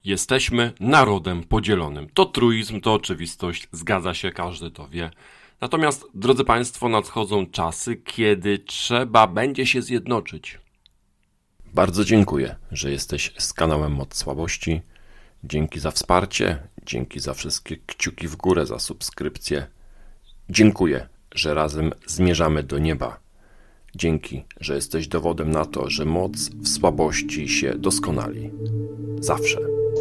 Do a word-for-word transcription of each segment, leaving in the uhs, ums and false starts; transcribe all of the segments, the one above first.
Jesteśmy narodem podzielonym. To truizm, to oczywistość, zgadza się, każdy to wie. Natomiast, drodzy Państwo, nadchodzą czasy, kiedy trzeba będzie się zjednoczyć. Bardzo dziękuję, że jesteś z kanałem Moc Słabości. Dzięki za wsparcie, dzięki za wszystkie kciuki w górę, za subskrypcję. Dziękuję, że razem zmierzamy do nieba. Dzięki, że jesteś dowodem na to, że moc w słabości się doskonali. Zawsze.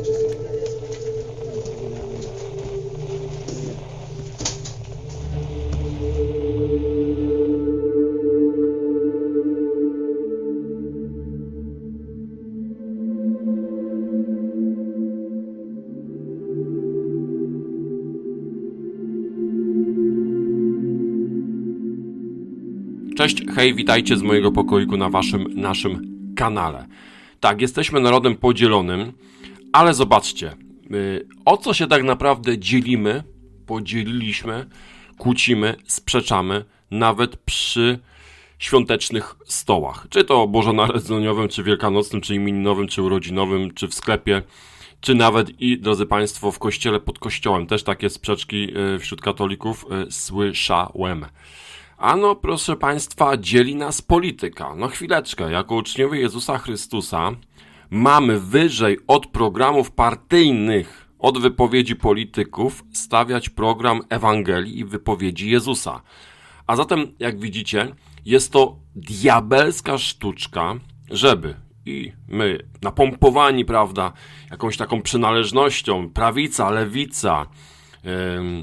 Cześć, hej, witajcie z mojego pokoiku na waszym, naszym kanale. Tak, jesteśmy narodem podzielonym, ale zobaczcie, yy, o co się tak naprawdę dzielimy, podzieliliśmy, kłócimy, sprzeczamy, nawet przy świątecznych stołach. Czy to bożonarodzeniowym, czy wielkanocnym, czy imieninowym, czy urodzinowym, czy w sklepie, czy nawet i, drodzy Państwo, w kościele pod kościołem. Też takie sprzeczki yy, wśród katolików yy, słyszałem. Ano, proszę Państwa, dzieli nas polityka. No chwileczkę, jako uczniowie Jezusa Chrystusa mamy wyżej od programów partyjnych, od wypowiedzi polityków, stawiać program Ewangelii i wypowiedzi Jezusa. A zatem, jak widzicie, jest to diabelska sztuczka, żeby i my, napompowani, prawda, jakąś taką przynależnością, prawica, lewica, yy,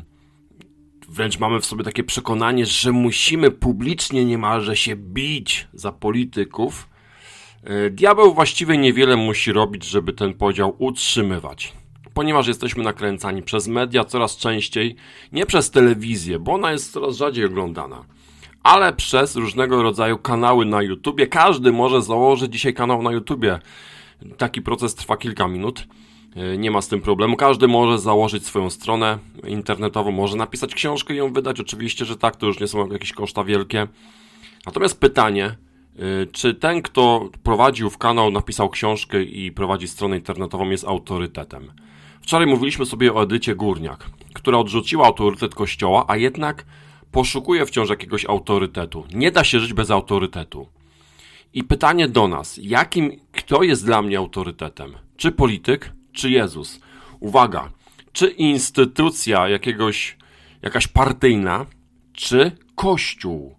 wręcz mamy w sobie takie przekonanie, że musimy publicznie niemalże się bić za polityków. Diabeł właściwie niewiele musi robić, żeby ten podział utrzymywać. Ponieważ jesteśmy nakręcani przez media coraz częściej, nie przez telewizję, bo ona jest coraz rzadziej oglądana, ale przez różnego rodzaju kanały na YouTubie. Każdy może założyć dzisiaj kanał na YouTubie. Taki proces trwa kilka minut. Nie ma z tym problemu. Każdy może założyć swoją stronę internetową, może napisać książkę i ją wydać. Oczywiście, że tak, to już nie są jakieś koszta wielkie. Natomiast pytanie, czy ten, kto prowadził w kanał, napisał książkę i prowadzi stronę internetową, jest autorytetem? Wczoraj mówiliśmy sobie o Edycie Górniak, która odrzuciła autorytet Kościoła, a jednak poszukuje wciąż jakiegoś autorytetu. Nie da się żyć bez autorytetu. I pytanie do nas, jakim, kto jest dla mnie autorytetem? Czy polityk? Czy Jezus? Uwaga, czy instytucja jakiegoś, jakaś partyjna, czy Kościół?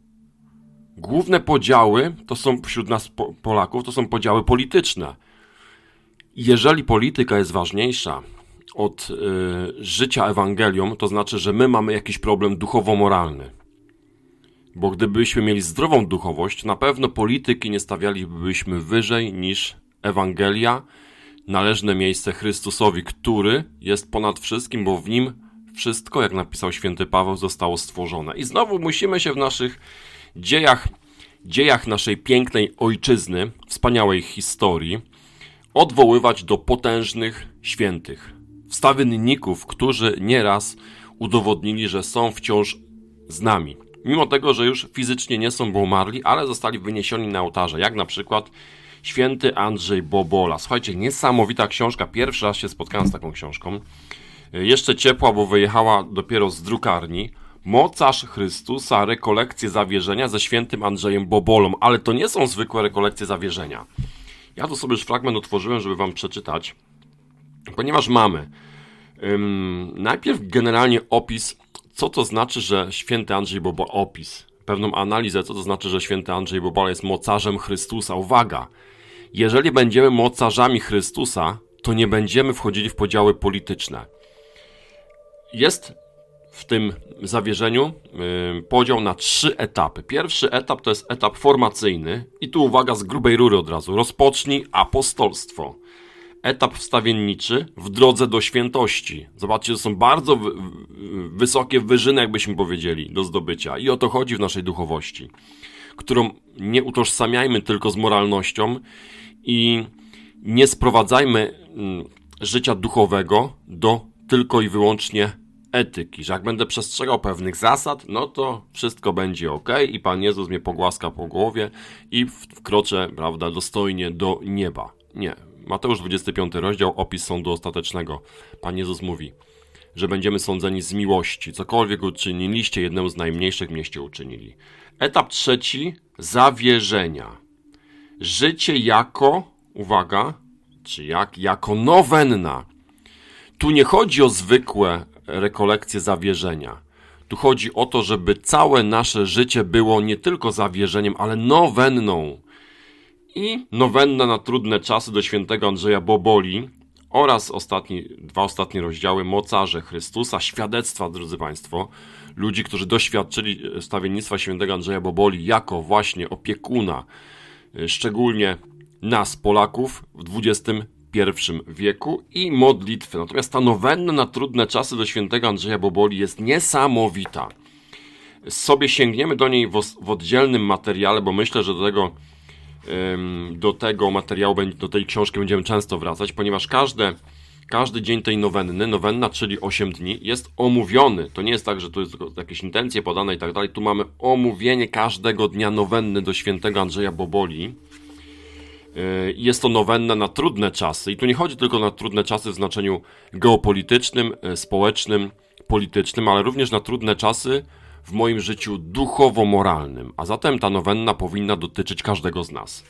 Główne podziały to są wśród nas Polaków, to są podziały polityczne. Jeżeli polityka jest ważniejsza od y, życia Ewangelią, to znaczy, że my mamy jakiś problem duchowo-moralny. Bo gdybyśmy mieli zdrową duchowość, na pewno polityki nie stawialibyśmy wyżej niż Ewangelia, należne miejsce Chrystusowi, który jest ponad wszystkim, bo w Nim wszystko, jak napisał święty Paweł, zostało stworzone. I znowu musimy się w naszych dziejach, dziejach naszej pięknej ojczyzny, wspaniałej historii, odwoływać do potężnych świętych, wstawienników, którzy nieraz udowodnili, że są wciąż z nami. Mimo tego, że już fizycznie nie są, bo umarli, ale zostali wyniesieni na ołtarze, jak na przykład święty Andrzej Bobola. Słuchajcie, niesamowita książka. Pierwszy raz się spotkałem z taką książką. Jeszcze ciepła, bo wyjechała dopiero z drukarni. Mocarz Chrystusa, rekolekcje zawierzenia ze świętym Andrzejem Bobolą. Ale to nie są zwykłe rekolekcje zawierzenia. Ja tu sobie już fragment otworzyłem, żeby wam przeczytać. Ponieważ mamy ym, najpierw generalnie opis, co to znaczy, że święty Andrzej Bobola, opis, pewną analizę, co to znaczy, że święty Andrzej Bobola jest mocarzem Chrystusa. Uwaga! Jeżeli będziemy mocarzami Chrystusa, to nie będziemy wchodzili w podziały polityczne. Jest w tym zawierzeniu yy, podział na trzy etapy. Pierwszy etap to jest etap formacyjny i tu uwaga z grubej rury od razu. Rozpocznij apostolstwo. Etap wstawienniczy w drodze do świętości. Zobaczcie, to są bardzo wy- wysokie wyżyny, jakbyśmy powiedzieli, do zdobycia. I o to chodzi w naszej duchowości, którą nie utożsamiajmy tylko z moralnością i nie sprowadzajmy życia duchowego do tylko i wyłącznie etyki, że jak będę przestrzegał pewnych zasad, no to wszystko będzie ok i Pan Jezus mnie pogłaska po głowie i wkroczę, prawda, dostojnie do nieba. Nie. Mateusz dwudziesty piąty rozdział, opis sądu ostatecznego. Pan Jezus mówi, że będziemy sądzeni z miłości. Cokolwiek uczyniliście, jednemu z najmniejszych mieście uczynili. Etap trzeci, zawierzenia. Życie jako, uwaga, czy jak? Jako nowenna. Tu nie chodzi o zwykłe rekolekcje zawierzenia. Tu chodzi o to, żeby całe nasze życie było nie tylko zawierzeniem, ale nowenną. I nowenna na trudne czasy do świętego Andrzeja Boboli oraz ostatni, dwa ostatnie rozdziały Mocarze Chrystusa, świadectwa, drodzy Państwo, ludzi, którzy doświadczyli stawiennictwa świętego Andrzeja Boboli jako właśnie opiekuna, szczególnie nas, Polaków, w dwudziestym pierwszym wieku i modlitwy. Natomiast ta nowenna na trudne czasy do świętego Andrzeja Boboli jest niesamowita. Sobie sięgniemy do niej w, w oddzielnym materiale, bo myślę, że do tego, ym, do tego materiału, do tej książki będziemy często wracać, ponieważ każde, każdy dzień tej nowenny, nowenna, czyli osiem dni, jest omówiony. To nie jest tak, że tu jest jakieś intencje podane i tak dalej. Tu mamy omówienie każdego dnia nowenny do świętego Andrzeja Boboli. Jest to nowenna na trudne czasy i tu nie chodzi tylko na trudne czasy w znaczeniu geopolitycznym, społecznym, politycznym, ale również na trudne czasy w moim życiu duchowo-moralnym, a zatem ta nowenna powinna dotyczyć każdego z nas.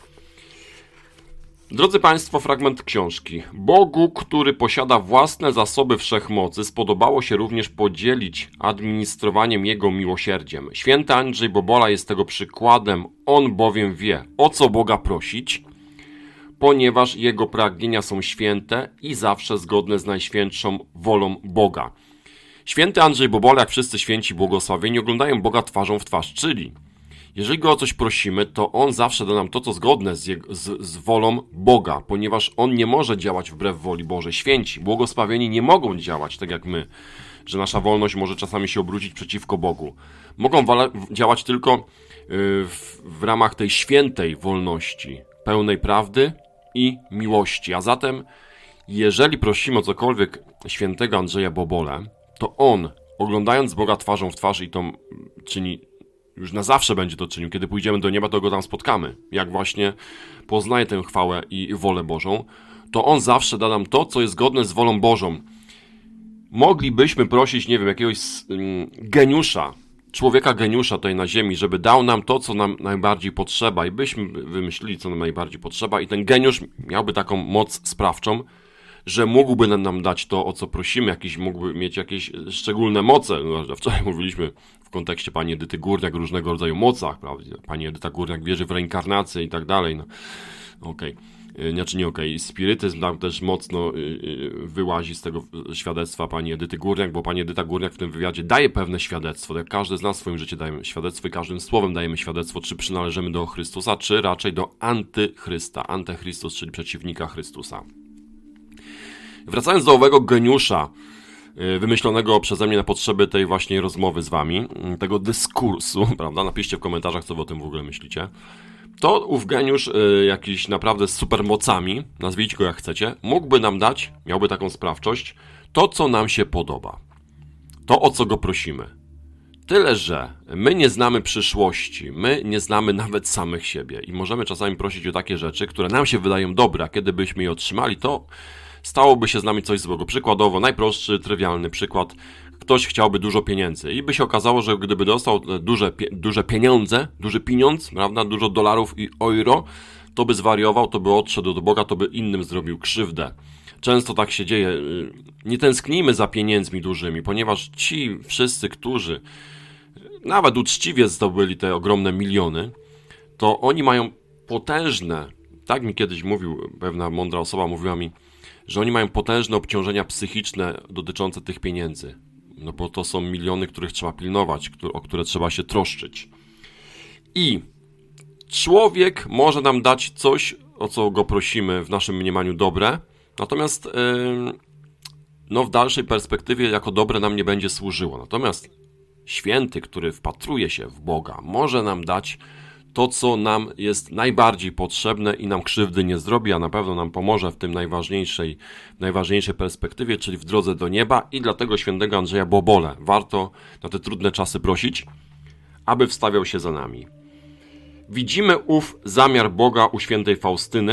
Drodzy Państwo, fragment książki. Bogu, który posiada własne zasoby wszechmocy, spodobało się również podzielić administrowaniem Jego miłosierdziem. Święty Andrzej Bobola jest tego przykładem, on bowiem wie, o co Boga prosić, ponieważ jego pragnienia są święte i zawsze zgodne z najświętszą wolą Boga. Święty Andrzej Bobola, jak wszyscy święci błogosławieni, oglądają Boga twarzą w twarz, czyli jeżeli Go o coś prosimy, to On zawsze da nam to, co zgodne z, jego, z, z wolą Boga, ponieważ On nie może działać wbrew woli Bożej. Święci, błogosławieni nie mogą działać tak jak my, że nasza wolność może czasami się obrócić przeciwko Bogu. Mogą wala- działać tylko yy, w, w ramach tej świętej wolności, pełnej prawdy i miłości. A zatem, jeżeli prosimy o cokolwiek świętego Andrzeja Bobolę, to on, oglądając Boga twarzą w twarz i to czyni, już na zawsze będzie to czynił, kiedy pójdziemy do nieba, to Go tam spotkamy, jak właśnie poznaje tę chwałę i wolę Bożą, to on zawsze da nam to, co jest zgodne z wolą Bożą. Moglibyśmy prosić, nie wiem, jakiegoś um, geniusza, człowieka geniusza tutaj na ziemi, żeby dał nam to, co nam najbardziej potrzeba i byśmy wymyślili, co nam najbardziej potrzeba i ten geniusz miałby taką moc sprawczą, że mógłby nam dać to, o co prosimy, jakiś, mógłby mieć jakieś szczególne moce. No, wczoraj mówiliśmy w kontekście pani Edyty Górniak o różnego rodzaju mocach, prawda? Pani Edyta Górniak wierzy w reinkarnację i tak dalej. No, okej. Okay. Znaczy nie okej. Okay. Spirytyzm tam też mocno wyłazi z tego świadectwa pani Edyty Górniak, bo pani Edyta Górniak w tym wywiadzie daje pewne świadectwo. Tak jak każdy z nas w swoim życiu daje świadectwo i każdym słowem dajemy świadectwo, czy przynależymy do Chrystusa, czy raczej do antychrysta. Antychrystus, czyli przeciwnika Chrystusa. Wracając do owego geniusza, wymyślonego przeze mnie na potrzeby tej właśnie rozmowy z wami, tego dyskursu, prawda? Napiszcie w komentarzach, co wy o tym w ogóle myślicie. To ów geniusz, jakiś naprawdę z supermocami, nazwijcie go jak chcecie, mógłby nam dać, miałby taką sprawczość, to, co nam się podoba. To, o co go prosimy. Tyle, że my nie znamy przyszłości, my nie znamy nawet samych siebie i możemy czasami prosić o takie rzeczy, które nam się wydają dobre, a kiedy byśmy je otrzymali, to stałoby się z nami coś złego. Przykładowo, najprostszy, trywialny przykład. Ktoś chciałby dużo pieniędzy i by się okazało, że gdyby dostał duże, duże pieniądze, duży pieniądz, prawda, dużo dolarów i euro, to by zwariował, to by odszedł do Boga, to by innym zrobił krzywdę. Często tak się dzieje. Nie tęsknijmy za pieniędzmi dużymi, ponieważ ci wszyscy, którzy nawet uczciwie zdobyli te ogromne miliony, to oni mają potężne, tak mi kiedyś mówił, pewna mądra osoba mówiła mi, że oni mają potężne obciążenia psychiczne dotyczące tych pieniędzy. No bo to są miliony, których trzeba pilnować, o które trzeba się troszczyć. I człowiek może nam dać coś, o co go prosimy w naszym mniemaniu dobre, natomiast yy, no w dalszej perspektywie jako dobre nam nie będzie służyło. Natomiast święty, który wpatruje się w Boga, może nam dać to, co nam jest najbardziej potrzebne i nam krzywdy nie zrobi, a na pewno nam pomoże w tym najważniejszej, najważniejszej perspektywie, czyli w drodze do nieba i dlatego świętego Andrzeja Bobole warto na te trudne czasy prosić, aby wstawiał się za nami. Widzimy ów zamiar Boga u świętej Faustyny,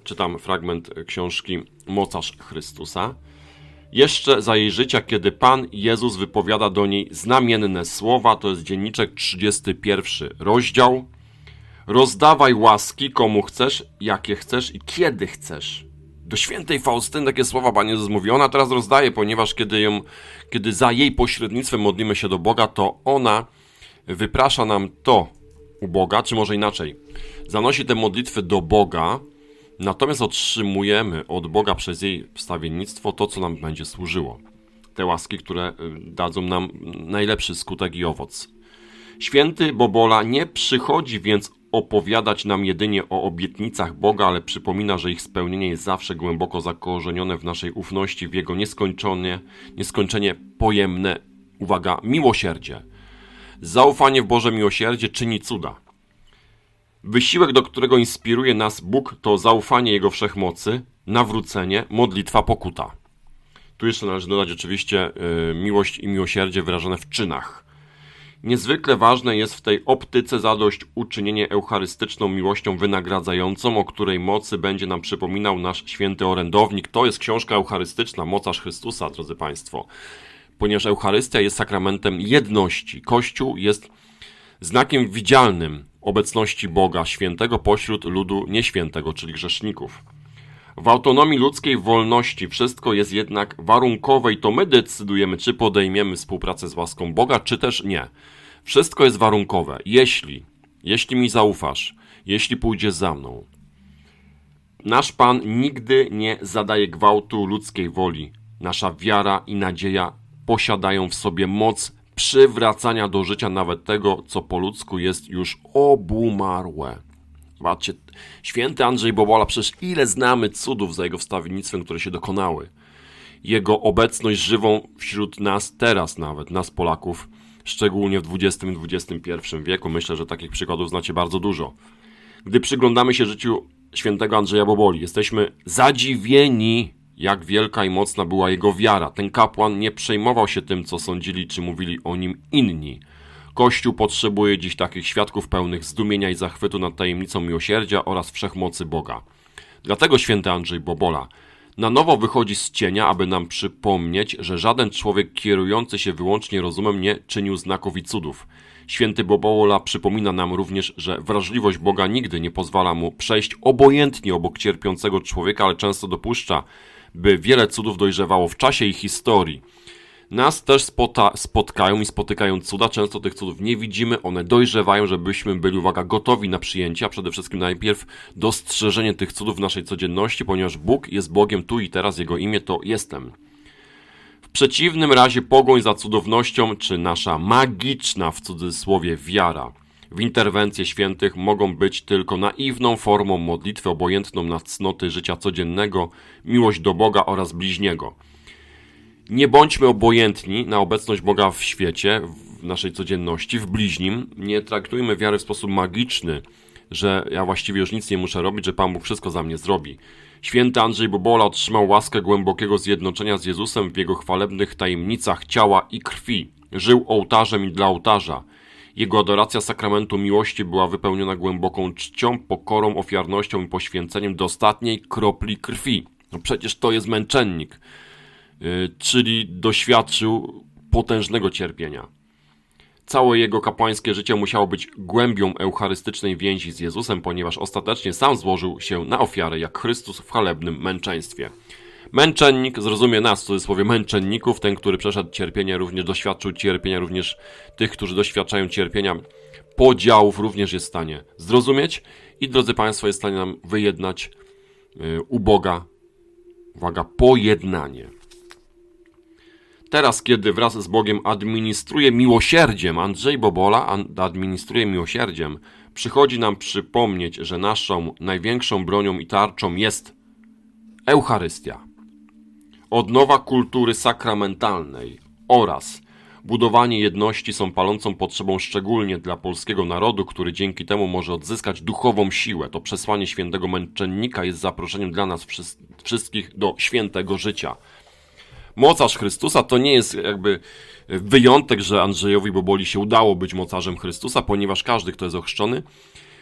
czytam fragment książki Mocarz Chrystusa. Jeszcze za jej życia, kiedy Pan Jezus wypowiada do niej znamienne słowa, to jest dzienniczek trzydziesty pierwszy rozdział. Rozdawaj łaski komu chcesz, jakie chcesz i kiedy chcesz. Do świętej Faustyny takie słowa Pan Jezus mówi. Ona teraz rozdaje, ponieważ kiedy, ją, kiedy za jej pośrednictwem modlimy się do Boga, to ona wyprasza nam to u Boga, czy może inaczej. Zanosi te modlitwy do Boga, natomiast otrzymujemy od Boga przez jej wstawiennictwo to, co nam będzie służyło. Te łaski, które dadzą nam najlepszy skutek i owoc. Święty Bobola nie przychodzi więc opowiadać nam jedynie o obietnicach Boga, ale przypomina, że ich spełnienie jest zawsze głęboko zakorzenione w naszej ufności, w Jego nieskończenie, nieskończenie pojemne, uwaga, miłosierdzie. Zaufanie w Boże miłosierdzie czyni cuda. Wysiłek, do którego inspiruje nas Bóg, to zaufanie Jego wszechmocy, nawrócenie, modlitwa, pokuta. Tu jeszcze należy dodać oczywiście yy, miłość i miłosierdzie wyrażone w czynach. Niezwykle ważne jest w tej optyce zadośćuczynienie eucharystyczną miłością wynagradzającą, o której mocy będzie nam przypominał nasz święty orędownik. To jest książka eucharystyczna, Mocarz Chrystusa, drodzy Państwo. Ponieważ Eucharystia jest sakramentem jedności. Kościół jest znakiem widzialnym obecności Boga Świętego pośród ludu nieświętego, czyli grzeszników. W autonomii ludzkiej wolności wszystko jest jednak warunkowe i to my decydujemy, czy podejmiemy współpracę z łaską Boga, czy też nie. Wszystko jest warunkowe. Jeśli, jeśli mi zaufasz, jeśli pójdziesz za mną. Nasz Pan nigdy nie zadaje gwałtu ludzkiej woli. Nasza wiara i nadzieja posiadają w sobie moc przywracania do życia nawet tego, co po ludzku jest już obumarłe. Zobaczcie, święty Andrzej Bobola, przecież ile znamy cudów za jego wstawiennictwem, które się dokonały. Jego obecność żywą wśród nas teraz nawet, nas Polaków, szczególnie w dwudziestym i dwudziestym pierwszym wieku. Myślę, że takich przykładów znacie bardzo dużo. Gdy przyglądamy się życiu świętego Andrzeja Boboli, jesteśmy zadziwieni, jak wielka i mocna była jego wiara. Ten kapłan nie przejmował się tym, co sądzili czy mówili o nim inni. Kościół potrzebuje dziś takich świadków pełnych zdumienia i zachwytu nad tajemnicą miłosierdzia oraz wszechmocy Boga. Dlatego święty Andrzej Bobola na nowo wychodzi z cienia, aby nam przypomnieć, że żaden człowiek kierujący się wyłącznie rozumem nie czynił znaków i cudów. Święty Bobola przypomina nam również, że wrażliwość Boga nigdy nie pozwala mu przejść obojętnie obok cierpiącego człowieka, ale często dopuszcza, by wiele cudów dojrzewało w czasie i historii. Nas też spota, spotkają i spotykają cuda, często tych cudów nie widzimy, one dojrzewają, żebyśmy byli, uwaga, gotowi na przyjęcie, a przede wszystkim najpierw dostrzeżenie tych cudów w naszej codzienności, ponieważ Bóg jest Bogiem tu i teraz, Jego imię to jestem. W przeciwnym razie pogoń za cudownością, czy nasza magiczna, w cudzysłowie, wiara w interwencje świętych mogą być tylko naiwną formą modlitwy obojętną na cnoty życia codziennego, miłość do Boga oraz bliźniego. Nie bądźmy obojętni na obecność Boga w świecie, w naszej codzienności, w bliźnim. Nie traktujmy wiary w sposób magiczny, że ja właściwie już nic nie muszę robić, że Pan Bóg wszystko za mnie zrobi. Święty Andrzej Bobola otrzymał łaskę głębokiego zjednoczenia z Jezusem w Jego chwalebnych tajemnicach ciała i krwi. Żył ołtarzem i dla ołtarza. Jego adoracja sakramentu miłości była wypełniona głęboką czcią, pokorą, ofiarnością i poświęceniem do ostatniej kropli krwi. No przecież to jest męczennik. Czyli doświadczył potężnego cierpienia. Całe jego kapłańskie życie musiało być głębią eucharystycznej więzi z Jezusem, ponieważ ostatecznie sam złożył się na ofiarę jak Chrystus w chwalebnym męczeństwie. Męczennik zrozumie nas, w cudzysłowie męczenników, ten, który przeszedł cierpienie, również doświadczył cierpienia, również tych, którzy doświadczają cierpienia, podziałów, również jest w stanie zrozumieć i, drodzy Państwo, jest w stanie nam wyjednać yy, u Boga, uwaga, pojednanie. Teraz, kiedy wraz z Bogiem administruje miłosierdziem, Andrzej Bobola administruje miłosierdziem, przychodzi nam przypomnieć, że naszą największą bronią i tarczą jest Eucharystia. Odnowa kultury sakramentalnej oraz budowanie jedności są palącą potrzebą szczególnie dla polskiego narodu, który dzięki temu może odzyskać duchową siłę. To przesłanie świętego męczennika jest zaproszeniem dla nas wszystkich do świętego życia. Mocarz Chrystusa to nie jest jakby wyjątek, że Andrzejowi Boboli się udało być mocarzem Chrystusa, ponieważ każdy, kto jest ochrzczony,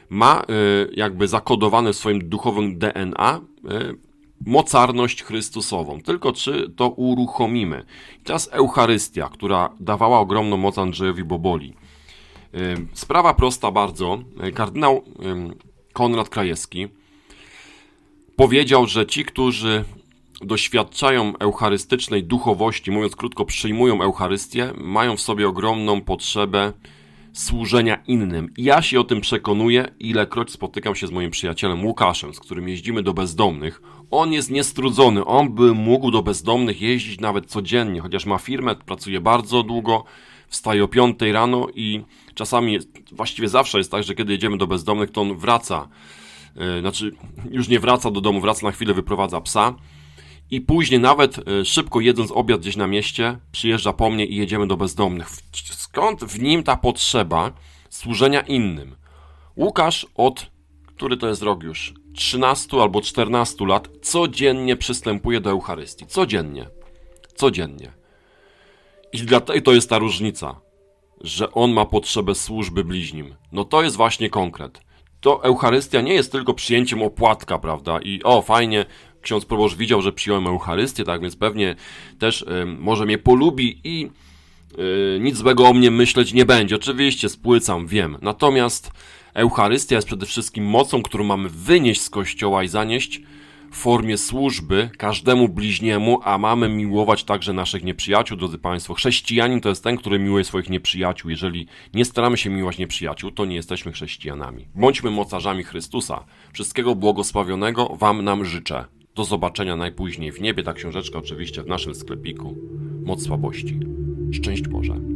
ma y, jakby zakodowane w swoim duchowym D N A y, mocarność Chrystusową. Tylko czy to uruchomimy? I teraz Eucharystia, która dawała ogromną moc Andrzejowi Boboli. Y, sprawa prosta bardzo. Kardynał y, Konrad Krajewski powiedział, że ci, którzy doświadczają eucharystycznej duchowości, mówiąc krótko, przyjmują Eucharystię, mają w sobie ogromną potrzebę służenia innym. I ja się o tym przekonuję, ilekroć spotykam się z moim przyjacielem Łukaszem, z którym jeździmy do bezdomnych. On jest niestrudzony, on by mógł do bezdomnych jeździć nawet codziennie, chociaż ma firmę, pracuje bardzo długo, wstaje o piątej rano i czasami, właściwie zawsze jest tak, że kiedy jedziemy do bezdomnych, to on wraca, yy, znaczy już nie wraca do domu, wraca na chwilę, wyprowadza psa i później nawet yy, szybko jedząc obiad gdzieś na mieście, przyjeżdża po mnie i jedziemy do bezdomnych. Skąd w nim ta potrzeba służenia innym? Łukasz od, który to jest rok już, trzynastu albo czternastu lat, codziennie przystępuje do Eucharystii. Codziennie. Codziennie. I dlatego to jest ta różnica, że on ma potrzebę służby bliźnim. No to jest właśnie konkret. To Eucharystia nie jest tylko przyjęciem opłatka, prawda? I o, fajnie, ksiądz proboszcz widział, że przyjąłem Eucharystię, tak więc pewnie też y, może mnie polubi i y, nic złego o mnie myśleć nie będzie. Oczywiście spłycam, wiem. Natomiast Eucharystia jest przede wszystkim mocą, którą mamy wynieść z Kościoła i zanieść w formie służby każdemu bliźniemu, a mamy miłować także naszych nieprzyjaciół, drodzy Państwo. Chrześcijanin to jest ten, który miłuje swoich nieprzyjaciół. Jeżeli nie staramy się miłować nieprzyjaciół, to nie jesteśmy chrześcijanami. Bądźmy mocarzami Chrystusa. Wszystkiego błogosławionego Wam nam życzę. Do zobaczenia najpóźniej w niebie. Ta książeczka oczywiście w naszym sklepiku. Moc słabości. Szczęść Boże.